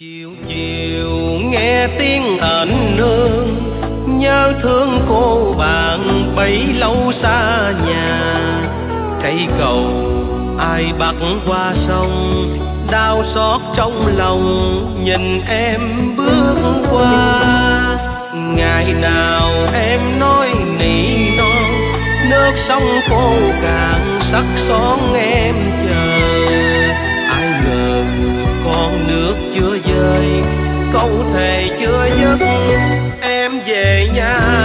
Chiều chiều nghe tiếng ảnh nương, nhớ thương cô bạn bấy lâu xa nhà. Cây cầu ai bắc qua sông, đau xót trong lòng nhìn em bước qua. Ngày nào em nói nỉ non, nước sông khô cạn sắc son em chờ. Ai ngờ con nước chưa rơi, câu thề chưa dứt, em về nhà